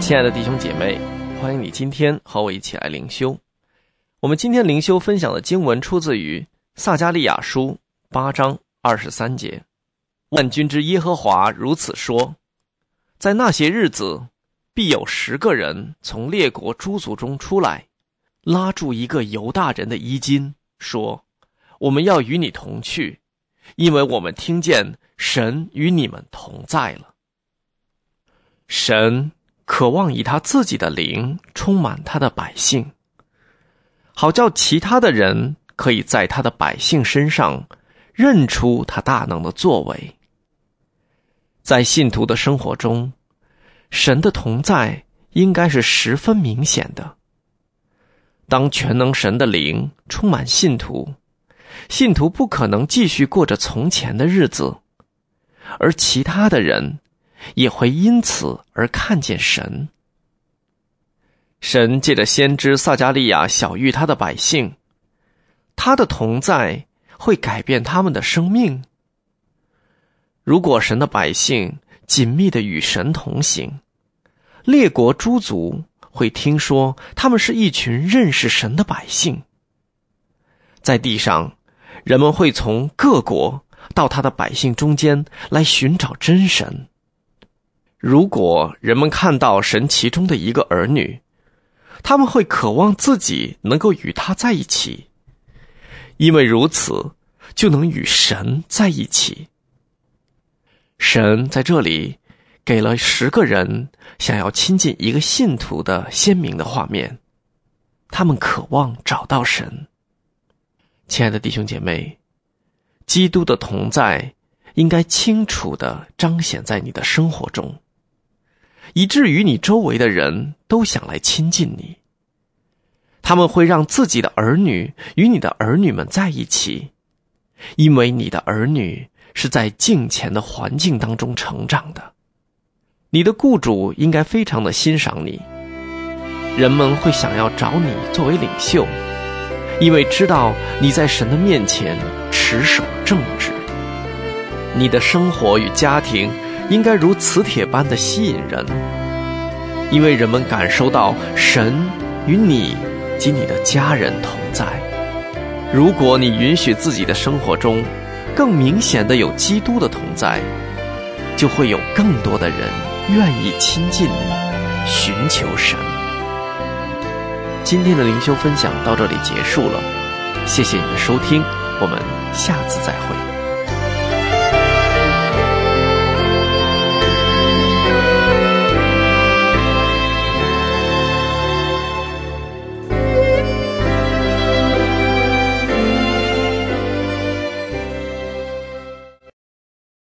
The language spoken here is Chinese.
亲爱的弟兄姐妹，欢迎你今天和我一起来灵修。我们今天灵修分享的经文出自于撒迦利亚书8章23节。万军之耶和华如此说，在那些日子，必有10个人从列国诸族中出来，拉住一个犹大人的衣襟，说，我们要与你同去，因为我们听见神与你们同在了。神渴望以他自己的灵充满他的百姓，好叫其他的人可以在他的百姓身上认出他大能的作为。在信徒的生活中，神的同在应该是十分明显的。当全能神的灵充满信徒，信徒不可能继续过着从前的日子，而其他的人也会因此而看见神。神借着先知撒迦利亚晓谕他的百姓，他的同在会改变他们的生命。如果神的百姓紧密地与神同行，列国诸族会听说他们是一群认识神的百姓。在地上，人们会从各国到他的百姓中间来寻找真神。如果人们看到神其中的一个儿女，他们会渴望自己能够与他在一起，因为如此就能与神在一起。神在这里给了10个人想要亲近一个信徒的鲜明的画面，他们渴望找到神。亲爱的弟兄姐妹，基督的同在应该清楚地彰显在你的生活中，以至于你周围的人都想来亲近你。他们会让自己的儿女与你的儿女们在一起，因为你的儿女是在敬虔的环境当中成长的。你的雇主应该非常的欣赏你，人们会想要找你作为领袖，因为知道你在神的面前持守正直。你的生活与家庭应该如磁铁般的吸引人，因为人们感受到神与你及你的家人同在。如果你允许自己的生活中更明显的有基督的同在，就会有更多的人愿意亲近你，寻求神。今天的灵修分享到这里结束了，谢谢你的收听，我们下次再会。